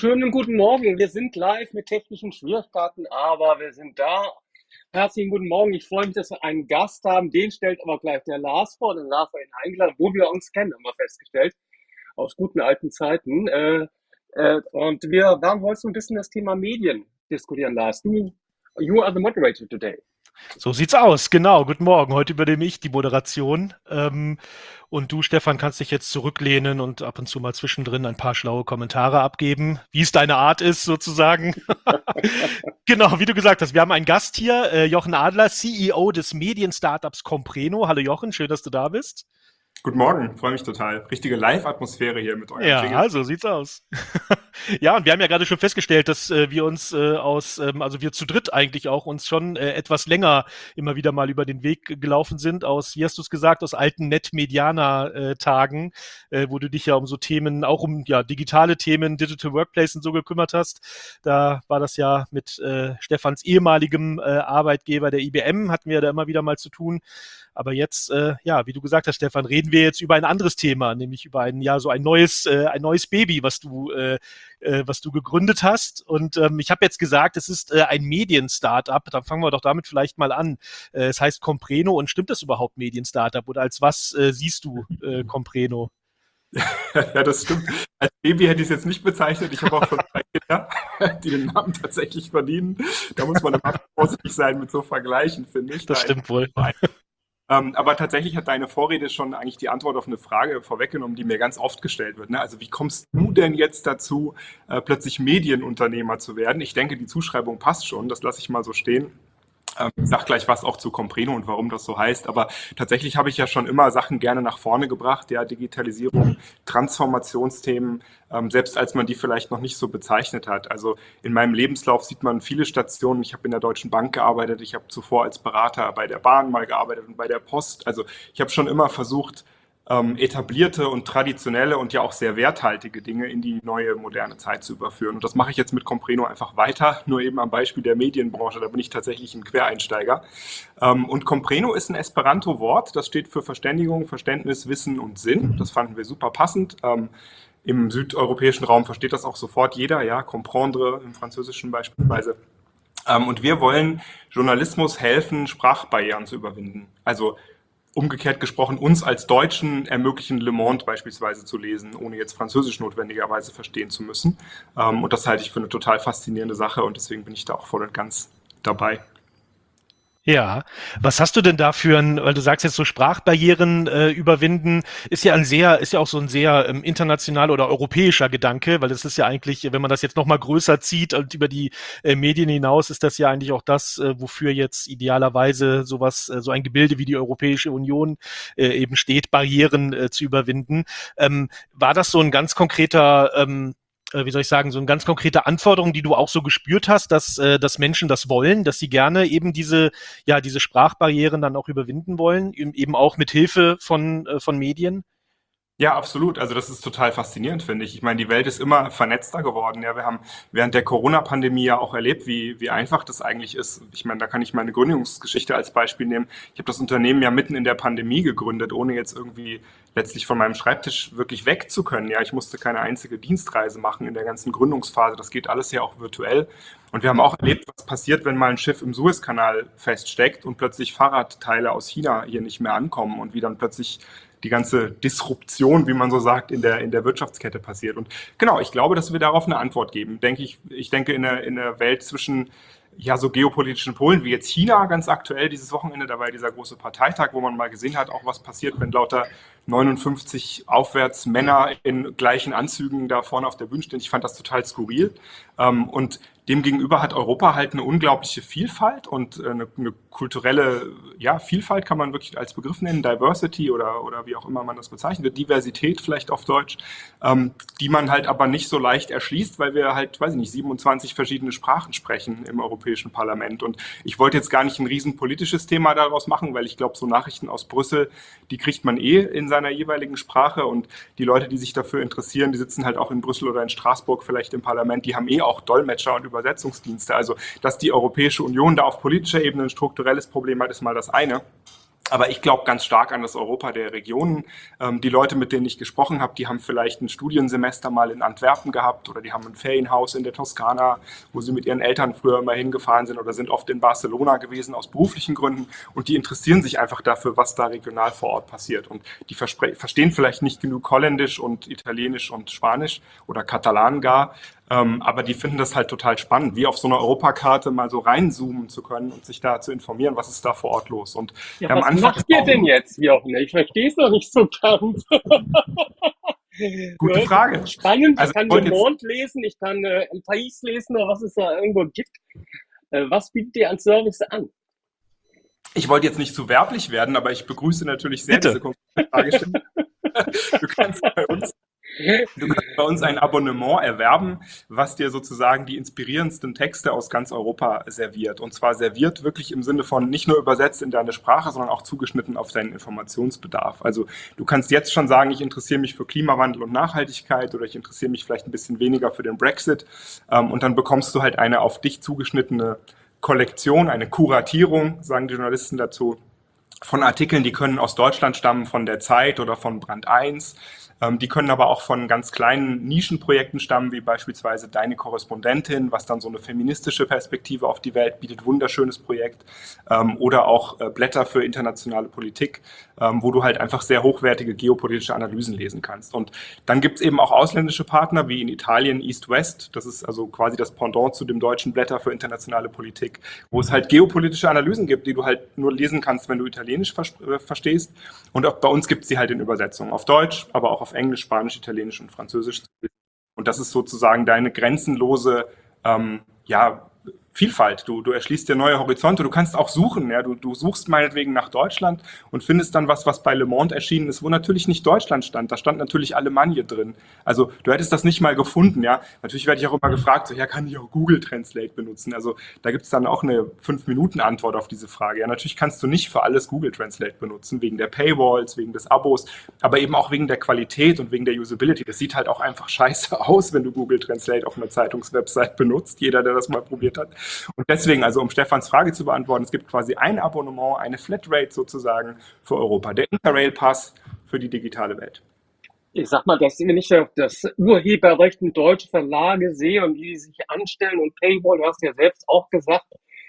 Schönen guten Morgen. Wir sind live mit technischen Schwierigkeiten, aber wir sind da. Herzlichen guten Morgen. Ich freue mich, dass wir einen Gast haben. Den stellt aber gleich der Lars vor. Den Lars hat ihn eingeladen, wo wir uns kennen, haben wir festgestellt, aus guten alten Zeiten. Und wir werden heute so ein bisschen das Thema Medien diskutieren, Lars. You are the moderator today. So sieht's aus, genau. Guten Morgen. Heute übernehme ich die Moderation. Und du, Stefan, kannst dich jetzt zurücklehnen und ab und zu mal zwischendrin ein paar schlaue Kommentare abgeben, wie es deine Art ist, sozusagen. Genau, wie du gesagt hast, wir haben einen Gast hier, Jochen Adler, CEO des Medien-Startups Compreno. Hallo Jochen, schön, dass du da bist. Guten Morgen, freue mich total. Richtige Live-Atmosphäre hier mit eurem Jingle. Ja, so sieht's aus. Ja, und wir haben ja gerade schon festgestellt, dass wir uns also wir zu dritt eigentlich auch uns schon etwas länger immer wieder mal über den Weg gelaufen sind aus, wie hast du es gesagt, aus alten Net-Mediana-Tagen, wo du dich ja um so Themen, auch um ja digitale Themen, Digital Workplace und so gekümmert hast. Da war das ja mit Stefans ehemaligem Arbeitgeber, der IBM, hatten wir da immer wieder mal zu tun. Aber jetzt, ja, wie du gesagt hast, Stefan, reden wir jetzt über ein anderes Thema, nämlich über ein neues Baby, was du gegründet hast. Und ich habe jetzt gesagt, es ist ein Medien-Startup. Dann fangen wir doch damit vielleicht mal an. Es heißt Compreno. Und stimmt das überhaupt, Medien-Startup? Oder als was siehst du Compreno? Ja, das stimmt. Als Baby hätte ich es jetzt nicht bezeichnet. Ich habe auch schon 3 Kinder, die den Namen tatsächlich verdienen. Da muss man immer vorsichtig sein mit so Vergleichen, finde ich. Das stimmt wohl. Aber tatsächlich hat deine Vorrede schon eigentlich die Antwort auf eine Frage vorweggenommen, die mir ganz oft gestellt wird. Ne? Also wie kommst du denn jetzt dazu, plötzlich Medienunternehmer zu werden? Ich denke, die Zuschreibung passt schon, das lasse ich mal so stehen. Ich sag gleich was auch zu Compreno und warum das so heißt, aber tatsächlich habe ich ja schon immer Sachen gerne nach vorne gebracht, ja, Digitalisierung, Transformationsthemen, selbst als man die vielleicht noch nicht so bezeichnet hat. Also in meinem Lebenslauf sieht man viele Stationen. Ich habe in der Deutschen Bank gearbeitet, ich habe zuvor als Berater bei der Bahn mal gearbeitet und bei der Post. Also ich habe schon immer versucht, etablierte und traditionelle und ja auch sehr werthaltige Dinge in die neue moderne Zeit zu überführen. Und das mache ich jetzt mit Compreno einfach weiter, nur eben am Beispiel der Medienbranche, da bin ich tatsächlich ein Quereinsteiger. Und Compreno ist ein Esperanto-Wort, das steht für Verständigung, Verständnis, Wissen und Sinn. Das fanden wir super passend. Im südeuropäischen Raum versteht das auch sofort jeder, ja, comprendre im Französischen beispielsweise. Und wir wollen Journalismus helfen, Sprachbarrieren zu überwinden. Also umgekehrt gesprochen, uns als Deutschen ermöglichen, Le Monde beispielsweise zu lesen, ohne jetzt Französisch notwendigerweise verstehen zu müssen. Und das halte ich für eine total faszinierende Sache und deswegen bin ich da auch voll und ganz dabei. Ja, was hast du denn da für weil du sagst jetzt so Sprachbarrieren überwinden, ist ja auch so ein sehr internationaler oder europäischer Gedanke, weil das ist ja eigentlich, wenn man das jetzt nochmal größer zieht und über die Medien hinaus, ist das ja eigentlich auch das, wofür jetzt idealerweise so ein Gebilde wie die Europäische Union eben steht, Barrieren zu überwinden. War das so ein ganz konkreter wie soll ich sagen, so eine ganz konkrete Anforderung, die du auch so gespürt hast, dass Menschen das wollen, dass sie gerne eben diese Sprachbarrieren dann auch überwinden wollen, eben auch mit Hilfe von Medien? Ja, absolut. Also das ist total faszinierend, finde ich. Ich meine, die Welt ist immer vernetzter geworden. Ja, wir haben während der Corona-Pandemie ja auch erlebt, wie einfach das eigentlich ist. Ich meine, da kann ich meine Gründungsgeschichte als Beispiel nehmen. Ich habe das Unternehmen ja mitten in der Pandemie gegründet, ohne jetzt irgendwie letztlich von meinem Schreibtisch wirklich weg zu können. Ja, ich musste keine einzige Dienstreise machen in der ganzen Gründungsphase. Das geht alles ja auch virtuell. Und wir haben auch erlebt, was passiert, wenn mal ein Schiff im Suezkanal feststeckt und plötzlich Fahrradteile aus China hier nicht mehr ankommen und wie dann plötzlich die ganze Disruption, wie man so sagt, in der Wirtschaftskette passiert. Und genau, ich glaube, dass wir darauf eine Antwort geben. Ich denke, in der Welt zwischen ja, so geopolitischen Polen wie jetzt China ganz aktuell dieses Wochenende, da war ja dieser große Parteitag, wo man mal gesehen hat, auch was passiert, wenn lauter 59 aufwärts Männer in gleichen Anzügen da vorne auf der Bühne stehen. Ich fand das total skurril. Und demgegenüber hat Europa halt eine unglaubliche Vielfalt und eine kulturelle ja, Vielfalt kann man wirklich als Begriff nennen, Diversity oder wie auch immer man das bezeichnet, Diversität vielleicht auf Deutsch, die man halt aber nicht so leicht erschließt, weil wir halt, weiß ich nicht, 27 verschiedene Sprachen sprechen im Europäischen Parlament. Und ich wollte jetzt gar nicht ein riesen politisches Thema daraus machen, weil ich glaube, so Nachrichten aus Brüssel, die kriegt man eh in seiner jeweiligen Sprache und die Leute, die sich dafür interessieren, die sitzen halt auch in Brüssel oder in Straßburg vielleicht im Parlament, die haben eh auch Dolmetscher und Übersetzungsdienste. Also, dass die Europäische Union da auf politischer Ebene ein strukturelles Problem hat, ist mal das eine. Aber ich glaube ganz stark an das Europa der Regionen. Die Leute, mit denen ich gesprochen habe, die haben vielleicht ein Studiensemester mal in Antwerpen gehabt oder die haben ein Ferienhaus in der Toskana, wo sie mit ihren Eltern früher immer hingefahren sind oder sind oft in Barcelona gewesen aus beruflichen Gründen und die interessieren sich einfach dafür, was da regional vor Ort passiert. Und die verstehen vielleicht nicht genug Holländisch und Italienisch und Spanisch oder Katalan gar, aber die finden das halt total spannend, wie auf so einer Europakarte mal so reinzoomen zu können und sich da zu informieren, was ist da vor Ort los. Und Ja, am was Anfang macht ihr denn jetzt, Jochen? Ich verstehe es noch nicht so ganz. gute Frage. Spannend, ich Also kann ich wollte Le jetzt, Monde lesen, ich kann El País lesen oder was es da irgendwo gibt. Was bietet ihr an Service an? ich wollte jetzt nicht zu werblich werden, aber ich begrüße natürlich sehr diese Bitte. konkrete Fragestellung. Du kannst bei uns ein Abonnement erwerben, was dir sozusagen die inspirierendsten Texte aus ganz Europa serviert. Und zwar serviert wirklich im Sinne von nicht nur übersetzt in deine Sprache, sondern auch zugeschnitten auf deinen Informationsbedarf. Also du kannst jetzt schon sagen, ich interessiere mich für Klimawandel und Nachhaltigkeit oder ich interessiere mich vielleicht ein bisschen weniger für den Brexit. Und dann bekommst du halt eine auf dich zugeschnittene Kollektion, eine Kuratierung, sagen die Journalisten dazu, von Artikeln, die können aus Deutschland stammen, von der Zeit oder von Brand 1. Die können aber auch von ganz kleinen Nischenprojekten stammen, wie beispielsweise Deine Korrespondentin, was dann so eine feministische Perspektive auf die Welt bietet, wunderschönes Projekt. Oder auch Blätter für internationale Politik, wo du halt einfach sehr hochwertige geopolitische Analysen lesen kannst. Und dann gibt es eben auch ausländische Partner, wie in Italien East West, das ist also quasi das Pendant zu dem deutschen Blätter für internationale Politik, wo es halt geopolitische Analysen gibt, die du halt nur lesen kannst, wenn du Italienisch verstehst. Und auch bei uns gibt es die halt in Übersetzung auf Deutsch, aber auch auf Englisch, Spanisch, Italienisch und Französisch. Und das ist sozusagen deine grenzenlose ja, Vielfalt. Du erschließt dir neue Horizonte. Du kannst auch suchen. Ja? Du suchst meinetwegen nach Deutschland und findest dann was bei Le Monde erschienen ist, wo natürlich nicht Deutschland stand. Da stand natürlich Alemannia drin. Also du hättest das nicht mal gefunden. Ja? Natürlich werde ich auch immer gefragt, so, ja, kann ich auch Google Translate benutzen? Also da gibt es dann auch eine 5-Minuten-Antwort auf diese Frage. Ja, natürlich kannst du nicht für alles Google Translate benutzen, wegen der Paywalls, wegen des Abos, aber eben auch wegen der Qualität und wegen der Usability. Das sieht halt auch einfach scheiße aus, wenn du Google Translate auf einer Zeitungswebsite benutzt. Jeder, der das mal probiert hat. Und deswegen, also um Stefans Frage zu beantworten, es gibt quasi ein Abonnement, eine Flatrate sozusagen für Europa, der Interrail-Pass für die digitale Welt. Ich sag mal, dass wenn ich das Urheberrecht in deutsche Verlage sehe und wie die sich anstellen und Paywall, du hast ja selbst auch gesagt,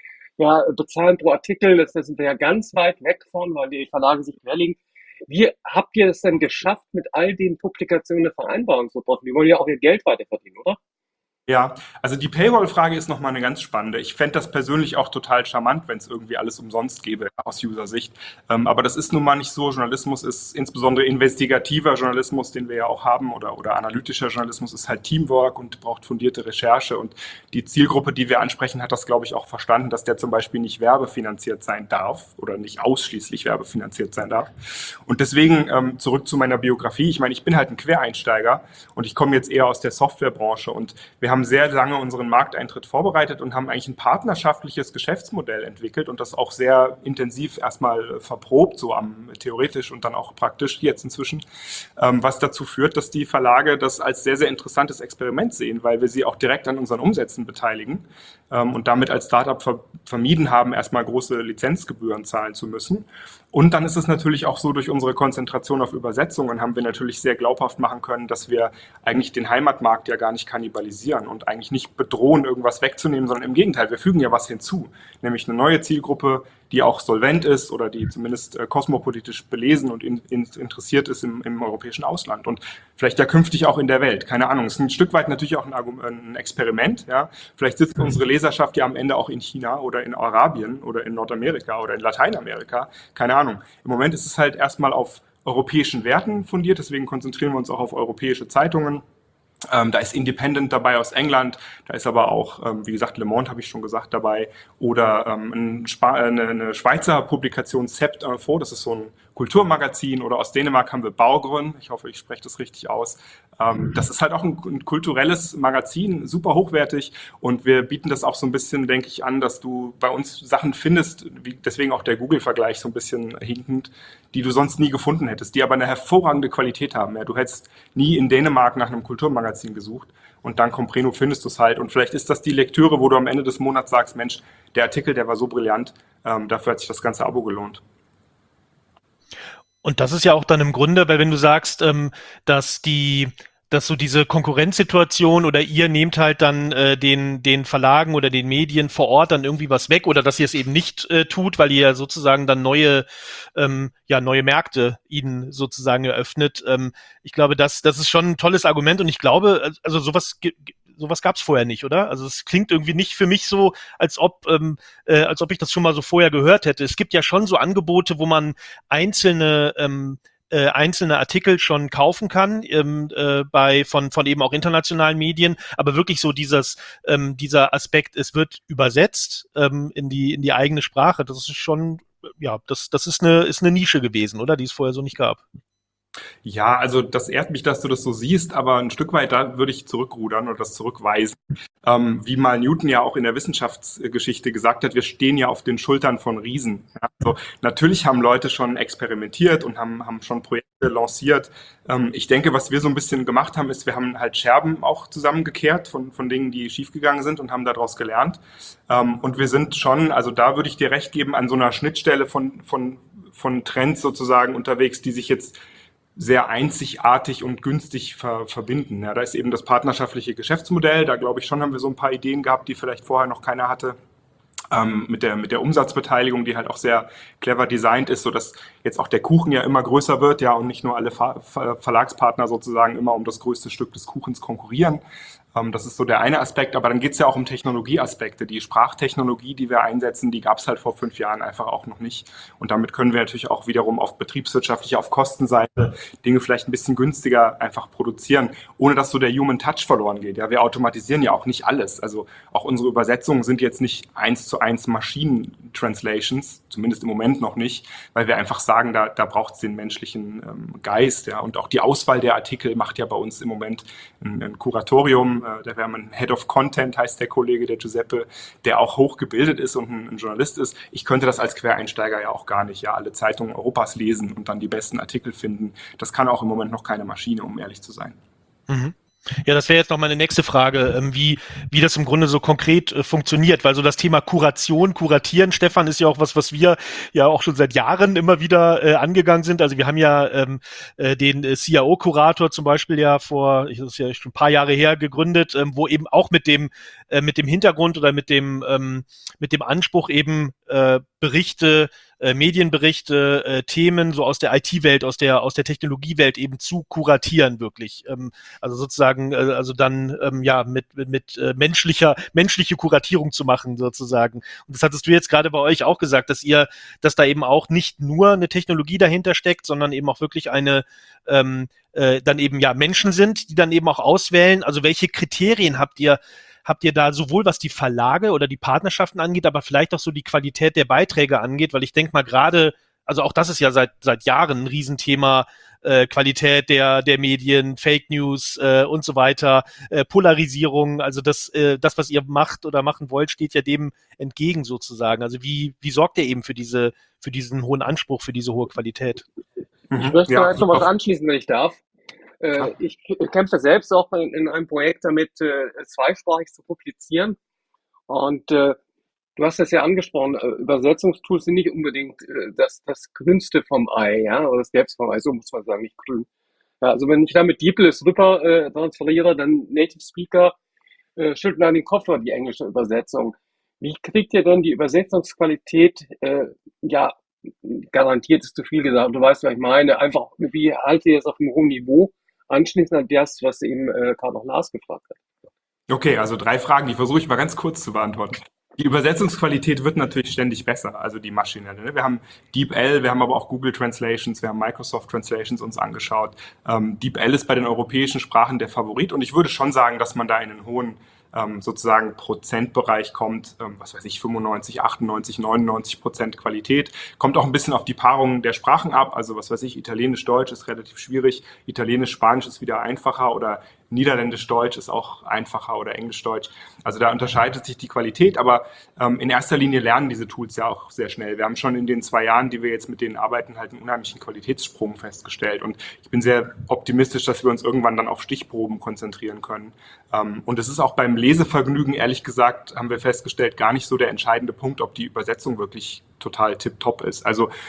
ja, bezahlen pro Artikel, das sind wir ja ganz weit weg von, weil die Verlage sich querlegen. Wie habt ihr es denn geschafft, mit all den Publikationen eine Vereinbarung zu treffen? Die wollen ja auch ihr Geld weiter verdienen, oder? Ja, also die Paywall-Frage ist nochmal eine ganz spannende. Ich fände das persönlich auch total charmant, wenn es irgendwie alles umsonst gäbe aus User-Sicht. Aber das ist nun mal nicht so. Journalismus ist insbesondere investigativer Journalismus, den wir ja auch haben, oder analytischer Journalismus ist halt Teamwork und braucht fundierte Recherche. Und die Zielgruppe, die wir ansprechen, hat das, glaube ich, auch verstanden, dass der zum Beispiel nicht werbefinanziert sein darf oder nicht ausschließlich werbefinanziert sein darf. Und deswegen zurück zu meiner Biografie. Ich meine, ich bin halt ein Quereinsteiger und ich komme jetzt eher aus der Softwarebranche und wir haben sehr lange unseren Markteintritt vorbereitet und haben eigentlich ein partnerschaftliches Geschäftsmodell entwickelt und das auch sehr intensiv erstmal verprobt, so theoretisch und dann auch praktisch jetzt inzwischen, was dazu führt, dass die Verlage das als sehr, sehr interessantes Experiment sehen, weil wir sie auch direkt an unseren Umsätzen beteiligen und damit als Startup vermieden haben, erstmal große Lizenzgebühren zahlen zu müssen. Und dann ist es natürlich auch so, durch unsere Konzentration auf Übersetzungen haben wir natürlich sehr glaubhaft machen können, dass wir eigentlich den Heimatmarkt ja gar nicht kannibalisieren und eigentlich nicht bedrohen, irgendwas wegzunehmen, sondern im Gegenteil, wir fügen ja was hinzu, nämlich eine neue Zielgruppe, die auch solvent ist oder die zumindest kosmopolitisch belesen und interessiert ist im europäischen Ausland und vielleicht ja künftig auch in der Welt. Keine Ahnung, es ist ein Stück weit natürlich auch ein Experiment. Ja? Vielleicht sitzt unsere Leserschaft ja am Ende auch in China oder in Arabien oder in Nordamerika oder in Lateinamerika. Keine Ahnung. Im Moment ist es halt erstmal auf europäischen Werten fundiert, deswegen konzentrieren wir uns auch auf europäische Zeitungen. Da ist Independent dabei aus England, da ist aber auch, wie gesagt, Le Monde habe ich schon gesagt dabei, oder eine Schweizer Publikation Sept Info, das ist so ein Kulturmagazin, oder aus Dänemark haben wir Baugrün, ich hoffe, ich spreche das richtig aus. Das ist halt auch ein kulturelles Magazin, super hochwertig und wir bieten das auch so ein bisschen, denke ich, an, dass du bei uns Sachen findest, deswegen auch der Google-Vergleich so ein bisschen hinkend, die du sonst nie gefunden hättest, die aber eine hervorragende Qualität haben. Ja, du hättest nie in Dänemark nach einem Kulturmagazin gesucht und dank Compreno findest du es halt. Und vielleicht ist das die Lektüre, wo du am Ende des Monats sagst, Mensch, der Artikel, der war so brillant, dafür hat sich das ganze Abo gelohnt. Und das ist ja auch dann im Grunde, weil wenn du sagst, dass dass so diese Konkurrenzsituation oder ihr nehmt halt dann den Verlagen oder den Medien vor Ort dann irgendwie was weg oder dass ihr es eben nicht tut, weil ihr ja sozusagen dann neue Märkte ihnen sozusagen eröffnet. Ich glaube, das ist schon ein tolles Argument und ich glaube, also sowas gab es vorher nicht, oder? Also es klingt irgendwie nicht für mich so, als ob ich das schon mal so vorher gehört hätte. Es gibt ja schon so Angebote, wo man einzelne Artikel schon kaufen kann von eben auch internationalen Medien, aber wirklich so dieser Aspekt, es wird übersetzt in die eigene Sprache, das ist schon, ja, das ist eine Nische gewesen, oder? Die es vorher so nicht gab. Ja, also das ehrt mich, dass du das so siehst, aber ein Stück weit da würde ich zurückrudern oder das zurückweisen. Wie mal Newton ja auch in der Wissenschaftsgeschichte gesagt hat, wir stehen ja auf den Schultern von Riesen. Ja, also natürlich haben Leute schon experimentiert und haben schon Projekte lanciert. Ich denke, was wir so ein bisschen gemacht haben, ist, wir haben halt Scherben auch zusammengekehrt von Dingen, die schiefgegangen sind und haben daraus gelernt. Und wir sind schon, also da würde ich dir recht geben, an so einer Schnittstelle von Trends sozusagen unterwegs, die sich jetzt sehr einzigartig und günstig verbinden. Ja, da ist eben das partnerschaftliche Geschäftsmodell. Da glaube ich schon, haben wir so ein paar Ideen gehabt, die vielleicht vorher noch keiner hatte. Mit der Umsatzbeteiligung, die halt auch sehr clever designt ist, sodass jetzt auch der Kuchen ja immer größer wird, ja, und nicht nur alle Verlagspartner sozusagen immer um das größte Stück des Kuchens konkurrieren. Das ist so der eine Aspekt, aber dann geht es ja auch um Technologieaspekte. Die Sprachtechnologie, die wir einsetzen, die gab es halt vor 5 Jahren einfach auch noch nicht. Und damit können wir natürlich auch wiederum auf betriebswirtschaftlicher, auf Kostenseite Dinge vielleicht ein bisschen günstiger einfach produzieren, ohne dass so der Human Touch verloren geht. Ja, wir automatisieren ja auch nicht alles. Also auch unsere Übersetzungen sind jetzt nicht 1:1 Maschinen-Translations, zumindest im Moment noch nicht, weil wir einfach sagen, da braucht es den menschlichen Geist. Ja, und auch die Auswahl der Artikel macht ja bei uns im Moment ein Kuratorium. Da wäre man Head of Content, heißt der Kollege, der Giuseppe, der auch hochgebildet ist und ein Journalist ist. Ich könnte das als Quereinsteiger ja auch gar nicht, ja, alle Zeitungen Europas lesen und dann die besten Artikel finden. Das kann auch im Moment noch keine Maschine, um ehrlich zu sein. Mhm. Ja, das wäre jetzt noch meine nächste Frage, wie das im Grunde so konkret funktioniert, weil so das Thema Kuratieren, Stefan, ist ja auch was wir ja auch schon seit Jahren immer wieder angegangen sind. Also wir haben ja den CIO-Kurator zum Beispiel ja das ist ja schon ein paar Jahre her gegründet, wo eben auch mit dem Hintergrund oder mit dem Anspruch eben Berichte, Medienberichte, Themen so aus der IT-Welt, aus der Technologiewelt eben zu kuratieren wirklich. Also sozusagen, also dann ja mit menschliche Kuratierung zu machen sozusagen. Und das hattest du jetzt gerade bei euch auch gesagt, dass da eben auch nicht nur eine Technologie dahinter steckt, sondern eben auch wirklich dann eben ja Menschen sind, die dann eben auch auswählen. Also welche Kriterien habt ihr da sowohl was die Verlage oder die Partnerschaften angeht, aber vielleicht auch so die Qualität der Beiträge angeht, weil ich denke mal gerade, also auch das ist ja seit Jahren ein Riesenthema, Qualität der Medien, Fake News und so weiter, Polarisierung, also das, was ihr macht oder machen wollt, steht ja dem entgegen sozusagen. Also wie sorgt ihr eben für diesen hohen Anspruch, für diese hohe Qualität? Ich möchte Ja, jetzt noch was anschließen, wenn ich darf. Ich kämpfe selbst auch in einem Projekt damit, zweisprachig zu publizieren. Und du hast das ja angesprochen, Übersetzungstools sind nicht unbedingt das Grünste vom Ei, ja, oder das Gelbste vom Ei, so muss man sagen, nicht grün. Ja, also wenn ich da mit DeepL rüber transferiere, dann Native Speaker schüttelt dann den Kopf über die englische Übersetzung. Wie kriegt ihr denn die Übersetzungsqualität, ja, garantiert ist zu viel gesagt, du weißt, was ich meine, einfach, wie haltet ihr es auf einem hohen Niveau, anschließend an das, was eben gerade noch Lars gefragt hat? okay, also 3 Fragen, die versuche ich mal ganz kurz zu beantworten. Die Übersetzungsqualität wird natürlich ständig besser, also die maschinelle. Ne? Wir haben DeepL, wir haben aber auch Google Translations, wir haben Microsoft Translations uns angeschaut. DeepL ist bei den europäischen Sprachen der Favorit und ich würde schon sagen, dass man da in einen hohen sozusagen Prozentbereich kommt, was weiß ich, 95, 98, 99% Qualität. Kommt auch ein bisschen auf die Paarung der Sprachen ab. Also was weiß ich, Italienisch-Deutsch ist relativ schwierig, Italienisch-Spanisch ist wieder einfacher oder Niederländisch-Deutsch ist auch einfacher oder Englisch-Deutsch. Also da unterscheidet sich die Qualität, aber in erster Linie lernen diese Tools ja auch sehr schnell. Wir haben schon in den 2 Jahren, die wir jetzt mit denen arbeiten, halt einen unheimlichen Qualitätssprung festgestellt und ich bin sehr optimistisch, dass wir uns irgendwann dann auf Stichproben konzentrieren können. Und es ist auch beim Lesevergnügen, ehrlich gesagt, haben wir festgestellt, gar nicht so der entscheidende Punkt, ob die Übersetzung wirklich total tipptopp ist. Also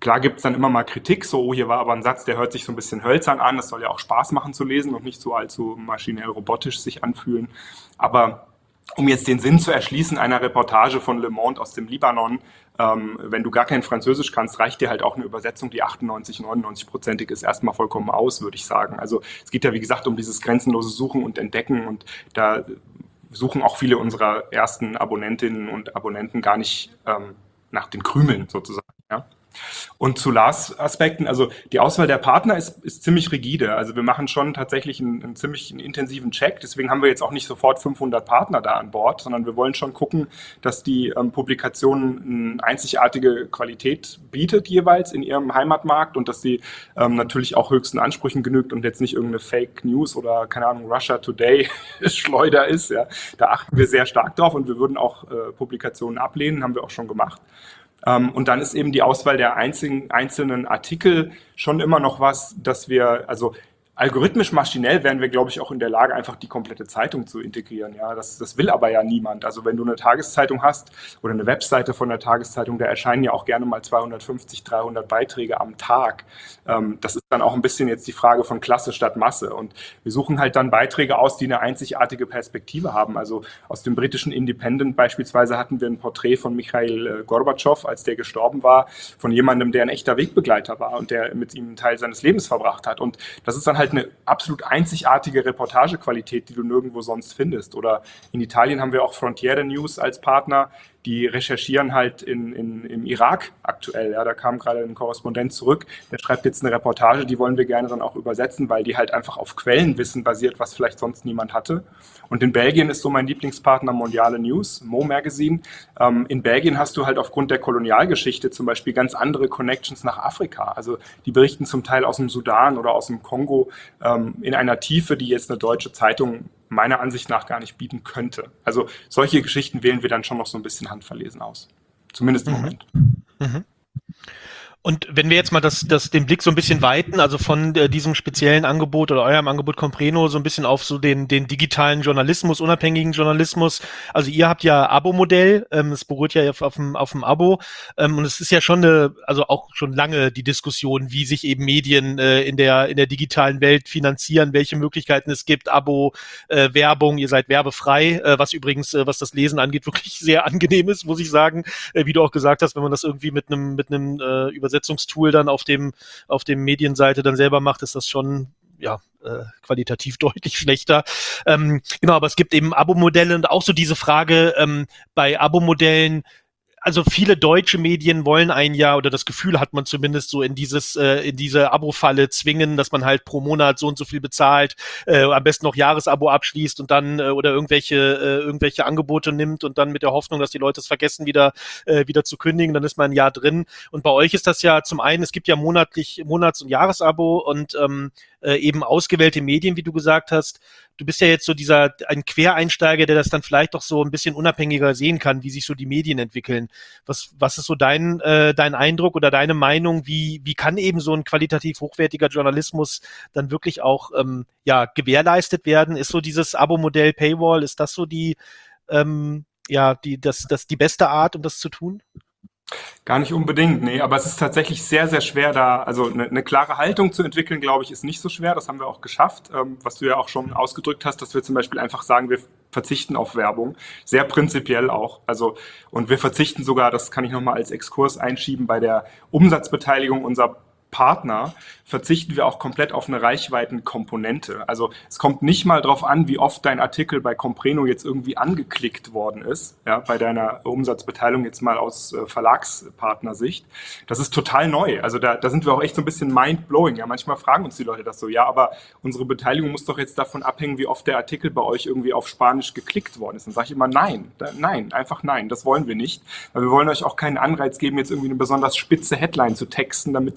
Klar gibt's dann immer mal Kritik, so, oh, hier war aber ein Satz, der hört sich so ein bisschen hölzern an, das soll ja auch Spaß machen zu lesen und nicht so allzu maschinell robotisch sich anfühlen. Aber um jetzt den Sinn zu erschließen einer Reportage von Le Monde aus dem Libanon, wenn du gar kein Französisch kannst, reicht dir halt auch eine Übersetzung, die 98, 99%ig ist, erstmal vollkommen aus, würde ich sagen. Also es geht ja, wie gesagt, um dieses grenzenlose Suchen und Entdecken und da suchen auch viele unserer ersten Abonnentinnen und Abonnenten gar nicht nach den Krümeln sozusagen. Ja? Und zu Lars Aspekten, also die Auswahl der Partner ist ziemlich rigide. Also wir machen schon tatsächlich einen ziemlich intensiven Check. Deswegen haben wir jetzt auch nicht sofort 500 Partner da an Bord, sondern wir wollen schon gucken, dass die Publikation eine einzigartige Qualität bietet jeweils in ihrem Heimatmarkt und dass sie natürlich auch höchsten Ansprüchen genügt und jetzt nicht irgendeine Fake News oder, keine Ahnung, Russia Today Schleuder ist. Ja. Da achten wir sehr stark drauf und wir würden auch Publikationen ablehnen, haben wir auch schon gemacht. Und dann ist eben die Auswahl der einzelnen Artikel schon immer noch was, dass wir, also algorithmisch maschinell wären wir, glaube ich, auch in der Lage, einfach die komplette Zeitung zu integrieren. Ja, das will aber ja niemand. Also wenn du eine Tageszeitung hast oder eine Webseite von der Tageszeitung, da erscheinen ja auch gerne mal 250, 300 Beiträge am Tag. Das ist dann auch ein bisschen jetzt die Frage von Klasse statt Masse. Und wir suchen halt dann Beiträge aus, die eine einzigartige Perspektive haben. Also aus dem britischen Independent beispielsweise hatten wir ein Porträt von Michail Gorbatschow, als der gestorben war, von jemandem, der ein echter Wegbegleiter war und der mit ihm einen Teil seines Lebens verbracht hat. Und das ist dann halt eine absolut einzigartige Reportagequalität, die du nirgendwo sonst findest. Oder in Italien haben wir auch Frontiere News als Partner, die recherchieren halt im Irak aktuell. Ja, da kam gerade ein Korrespondent zurück, der schreibt jetzt eine Reportage, die wollen wir gerne dann auch übersetzen, weil die halt einfach auf Quellenwissen basiert, was vielleicht sonst niemand hatte. Und in Belgien ist so mein Lieblingspartner Mondiale News, Mo Magazine. In Belgien hast du halt aufgrund der Kolonialgeschichte zum Beispiel ganz andere Connections nach Afrika. Also die berichten zum Teil aus dem Sudan oder aus dem Kongo in einer Tiefe, die jetzt eine deutsche Zeitung meiner Ansicht nach gar nicht bieten könnte. Also solche Geschichten wählen wir dann schon noch so ein bisschen handverlesen aus. Zumindest im Moment. Mhm. Und wenn wir jetzt mal den Blick so ein bisschen weiten, also von diesem speziellen Angebot oder eurem Angebot Compreno so ein bisschen auf so den digitalen Journalismus, unabhängigen Journalismus. Also ihr habt ja Abo-Modell, es beruht ja auf dem Abo, und es ist ja schon also auch schon lange die Diskussion, wie sich eben Medien in der digitalen Welt finanzieren, welche Möglichkeiten es gibt, Abo, Werbung, ihr seid werbefrei, was übrigens, was das Lesen angeht, wirklich sehr angenehm ist, muss ich sagen, wie du auch gesagt hast, wenn man das irgendwie mit einem Übersetzungstool dann auf dem Medienseite dann selber macht, ist das schon qualitativ deutlich schlechter. Genau, aber es gibt eben Abo-Modelle und auch so diese Frage bei Abo-Modellen. Also viele deutsche Medien wollen ein Jahr, oder das Gefühl hat man zumindest, so in diese Abo-Falle zwingen, dass man halt pro Monat so und so viel bezahlt, am besten noch Jahresabo abschließt und dann oder irgendwelche Angebote nimmt und dann mit der Hoffnung, dass die Leute es vergessen, wieder zu kündigen, dann ist man ein Jahr drin. Und bei euch ist das ja zum einen, es gibt ja Monats- und Jahresabo und eben ausgewählte Medien, wie du gesagt hast. Du bist ja jetzt so ein Quereinsteiger, der das dann vielleicht doch so ein bisschen unabhängiger sehen kann, wie sich so die Medien entwickeln. Was ist so dein Eindruck oder deine Meinung? Wie kann eben so ein qualitativ hochwertiger Journalismus dann wirklich auch gewährleistet werden? Ist so dieses Abo-Modell Paywall, ist das so die beste Art, um das zu tun? Gar nicht unbedingt, nee, aber es ist tatsächlich sehr, sehr schwer da, also eine klare Haltung zu entwickeln, glaube ich, ist nicht so schwer, das haben wir auch geschafft, was du ja auch schon ausgedrückt hast, dass wir zum Beispiel einfach sagen, wir verzichten auf Werbung, sehr prinzipiell auch, also und wir verzichten sogar, das kann ich nochmal als Exkurs einschieben, bei der Umsatzbeteiligung unserer Partner verzichten wir auch komplett auf eine Reichweitenkomponente. Also es kommt nicht mal drauf an, wie oft dein Artikel bei Compreno jetzt irgendwie angeklickt worden ist, ja, bei deiner Umsatzbeteiligung jetzt mal aus Verlagspartnersicht. Das ist total neu. Also da sind wir auch echt so ein bisschen mind-blowing. Ja, manchmal fragen uns die Leute das so, ja, aber unsere Beteiligung muss doch jetzt davon abhängen, wie oft der Artikel bei euch irgendwie auf Spanisch geklickt worden ist. Dann sage ich immer nein, einfach nein, das wollen wir nicht. Weil wir wollen euch auch keinen Anreiz geben, jetzt irgendwie eine besonders spitze Headline zu texten, damit der besser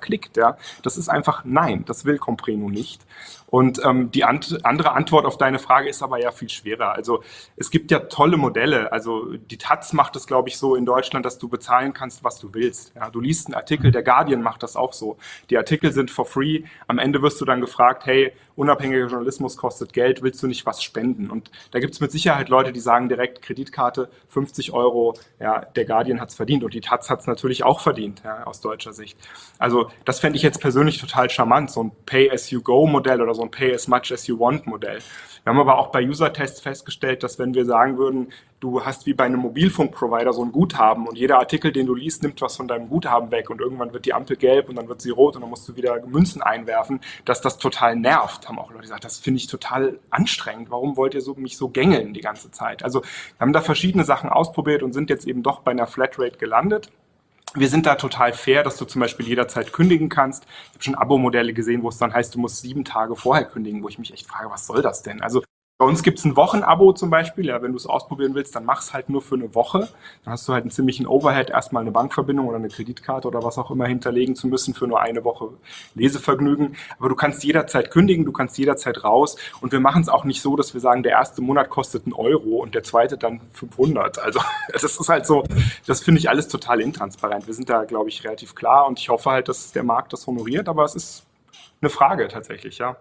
klickt, ja, das ist einfach nein, das will Compreno nicht. Und die andere Antwort auf deine Frage ist aber ja viel schwerer. Also es gibt ja tolle Modelle. Also die Taz macht es, glaube ich, so in Deutschland, dass du bezahlen kannst, was du willst. Ja, du liest einen Artikel, der Guardian macht das auch so. Die Artikel sind for free. Am Ende wirst du dann gefragt, hey, unabhängiger Journalismus kostet Geld, willst du nicht was spenden? Und da gibt es mit Sicherheit Leute, die sagen direkt, Kreditkarte, 50 Euro, ja, der Guardian hat es verdient und die Taz hat es natürlich auch verdient, ja, aus deutscher Sicht. Also das fände ich jetzt persönlich total charmant, so ein Pay-as-you-go-Modell oder so ein Pay-as-much-as-you-want-Modell. Wir haben aber auch bei User-Tests festgestellt, dass wenn wir sagen würden, du hast wie bei einem Mobilfunkprovider so ein Guthaben und jeder Artikel, den du liest, nimmt was von deinem Guthaben weg und irgendwann wird die Ampel gelb und dann wird sie rot und dann musst du wieder Münzen einwerfen, dass das total nervt, haben auch Leute gesagt. Das finde ich total anstrengend. Warum wollt ihr mich so gängeln die ganze Zeit? Also wir haben da verschiedene Sachen ausprobiert und sind jetzt eben doch bei einer Flatrate gelandet. Wir sind da total fair, dass du zum Beispiel jederzeit kündigen kannst. Ich habe schon Abo-Modelle gesehen, wo es dann heißt, du musst 7 Tage vorher kündigen, wo ich mich echt frage, was soll das denn? Also bei uns gibt es ein Wochenabo zum Beispiel. Ja, wenn du es ausprobieren willst, dann mach es halt nur für eine Woche. Dann hast du halt einen ziemlichen Overhead, erstmal eine Bankverbindung oder eine Kreditkarte oder was auch immer hinterlegen zu müssen für nur eine Woche Lesevergnügen. Aber du kannst jederzeit kündigen, du kannst jederzeit raus. Und wir machen es auch nicht so, dass wir sagen, der erste Monat kostet 1 Euro und der zweite dann 500. Also das ist halt so, das finde ich alles total intransparent. Wir sind da, glaube ich, relativ klar und ich hoffe halt, dass der Markt das honoriert. Aber es ist eine Frage tatsächlich, ja.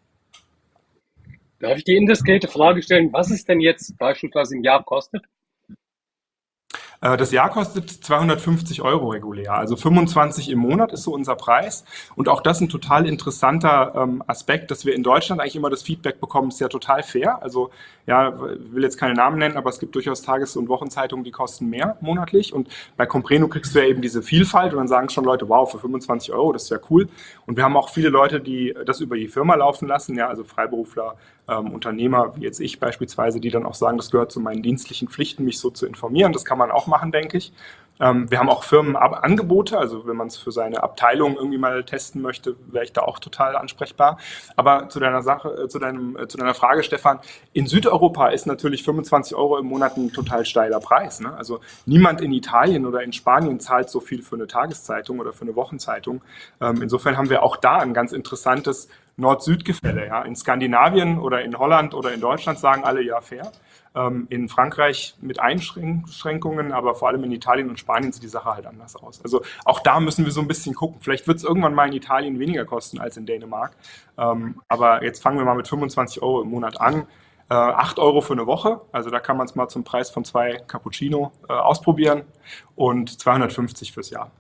Darf ich die indiskrete Frage stellen, was es denn jetzt beispielsweise im Jahr kostet? Das Jahr kostet 250 Euro regulär, also 25 im Monat ist so unser Preis. Und auch das ein total interessanter Aspekt, dass wir in Deutschland eigentlich immer das Feedback bekommen, ist ja total fair. Also ja, ich will jetzt keine Namen nennen, aber es gibt durchaus Tages- und Wochenzeitungen, die kosten mehr monatlich. Und bei Compreno kriegst du ja eben diese Vielfalt und dann sagen schon Leute, wow, für 25 Euro, das ist ja cool. Und wir haben auch viele Leute, die das über die Firma laufen lassen, ja, also Freiberufler, Unternehmer, wie jetzt ich beispielsweise, die dann auch sagen, das gehört zu meinen dienstlichen Pflichten, mich so zu informieren. Das kann man auch machen, denke ich. Wir haben auch Firmenangebote, also wenn man es für seine Abteilung irgendwie mal testen möchte, wäre ich da auch total ansprechbar. Aber zu deiner Sache, zu deiner Frage, Stefan, in Südeuropa ist natürlich 25 Euro im Monat ein total steiler Preis. Ne? Also niemand in Italien oder in Spanien zahlt so viel für eine Tageszeitung oder für eine Wochenzeitung. Insofern haben wir auch da ein ganz interessantes Nord-Süd-Gefälle. Ja? In Skandinavien oder in Holland oder in Deutschland sagen alle, ja, fair. In Frankreich mit Einschränkungen, aber vor allem in Italien und Spanien sieht die Sache halt anders aus. Also auch da müssen wir so ein bisschen gucken. Vielleicht wird es irgendwann mal in Italien weniger kosten als in Dänemark. Aber jetzt fangen wir mal mit 25 Euro im Monat an. 8 Euro für eine Woche, also da kann man es mal zum Preis von 2 Cappuccino ausprobieren und 250 fürs Jahr.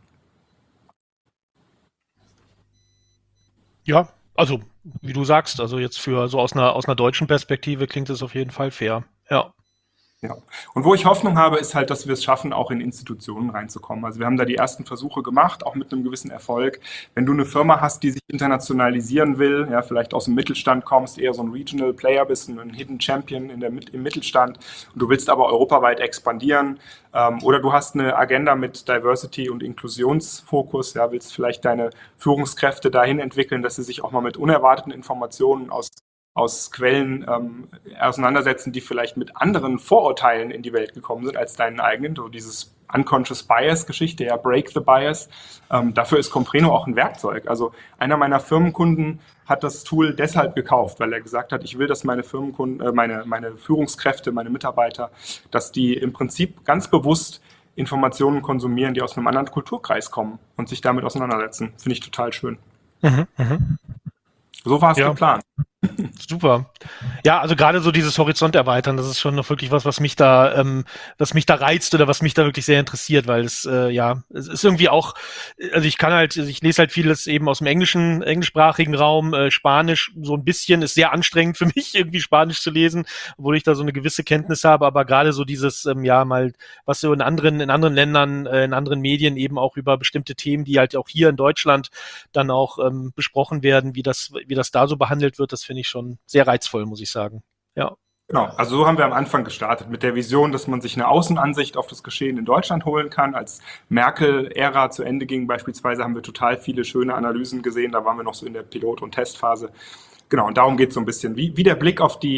Ja, also wie du sagst, also jetzt für so aus einer deutschen Perspektive klingt es auf jeden Fall fair. Ja. Ja. Und wo ich Hoffnung habe, ist halt, dass wir es schaffen, auch in Institutionen reinzukommen. Also wir haben da die ersten Versuche gemacht, auch mit einem gewissen Erfolg. Wenn du eine Firma hast, die sich internationalisieren will, ja, vielleicht aus dem Mittelstand kommst, eher so ein Regional Player bist, ein Hidden Champion im Mittelstand und du willst aber europaweit expandieren, oder du hast eine Agenda mit Diversity und Inklusionsfokus, ja, willst vielleicht deine Führungskräfte dahin entwickeln, dass sie sich auch mal mit unerwarteten Informationen aus Quellen auseinandersetzen, die vielleicht mit anderen Vorurteilen in die Welt gekommen sind als deinen eigenen. So dieses Unconscious Bias Geschichte, ja, Break the Bias. Dafür ist Compreno auch ein Werkzeug. Also einer meiner Firmenkunden hat das Tool deshalb gekauft, weil er gesagt hat, ich will, dass meine Firmenkunden, meine Führungskräfte, meine Mitarbeiter, dass die im Prinzip ganz bewusst Informationen konsumieren, die aus einem anderen Kulturkreis kommen und sich damit auseinandersetzen. Finde ich total schön. So war es geplant. Super. Ja, also gerade so dieses Horizont erweitern, das ist schon noch wirklich was mich da reizt oder was mich da wirklich sehr interessiert, weil es es ist irgendwie auch, also ich lese halt vieles eben aus dem englischsprachigen Raum, Spanisch so ein bisschen, ist sehr anstrengend für mich, irgendwie Spanisch zu lesen, obwohl ich da so eine gewisse Kenntnis habe, aber gerade so dieses, mal, was so in anderen Ländern, in anderen Medien eben auch über bestimmte Themen, die halt auch hier in Deutschland dann auch besprochen werden, wie das da so behandelt wird, das finde ich schon sehr reizvoll, muss ich sagen. Ja. Genau, also so haben wir am Anfang gestartet mit der Vision, dass man sich eine Außenansicht auf das Geschehen in Deutschland holen kann. Als Merkel-Ära zu Ende ging beispielsweise, haben wir total viele schöne Analysen gesehen. Da waren wir noch so in der Pilot- und Testphase. Genau, und darum geht es so ein bisschen, wie der Blick auf die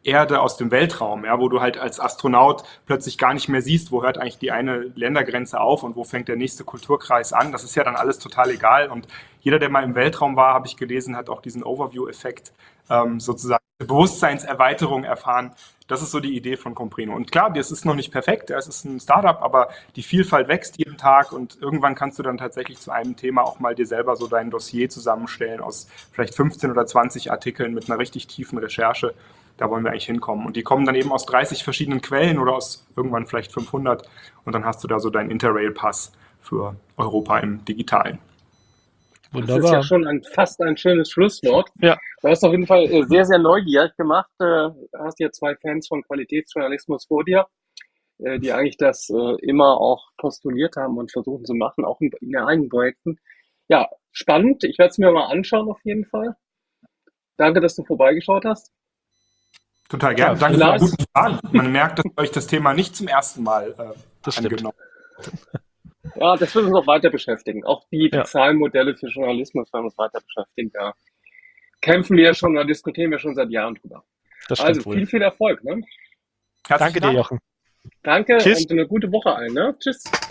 Erde aus dem Weltraum, ja, wo du halt als Astronaut plötzlich gar nicht mehr siehst, wo hört eigentlich die eine Ländergrenze auf und wo fängt der nächste Kulturkreis an. Das ist ja dann alles total egal. Und jeder, der mal im Weltraum war, habe ich gelesen, hat auch diesen Overview-Effekt sozusagen Bewusstseinserweiterung erfahren. Das ist so die Idee von Comprino. Und klar, das ist noch nicht perfekt, es ist ein Startup, aber die Vielfalt wächst jeden Tag und irgendwann kannst du dann tatsächlich zu einem Thema auch mal dir selber so dein Dossier zusammenstellen aus vielleicht 15 oder 20 Artikeln mit einer richtig tiefen Recherche. Da wollen wir eigentlich hinkommen. Und die kommen dann eben aus 30 verschiedenen Quellen oder aus irgendwann vielleicht 500 und dann hast du da so deinen Interrail-Pass für Europa im Digitalen. Wunderbar. Das ist ja schon fast ein schönes Schlusswort. Ja. Du hast auf jeden Fall sehr, sehr neugierig gemacht. Hast ja 2 Fans von Qualitätsjournalismus vor dir, die eigentlich das immer auch postuliert haben und versuchen zu machen, auch in ihren eigenen Projekten. Ja, spannend. Ich werde es mir mal anschauen auf jeden Fall. Danke, dass du vorbeigeschaut hast. Total gerne. Danke für die guten Fragen. Man merkt, dass euch das Thema nicht zum ersten Mal angenommen hat. Ja, das wird uns noch weiter beschäftigen. Auch die Zahlenmodelle für Journalismus werden uns weiter beschäftigen. Da kämpfen wir schon, da diskutieren wir schon seit Jahren drüber. Also viel Erfolg. Ne? Danke dir, Jochen. Danke. Tschüss. Und eine gute Woche allen. Ne? Tschüss.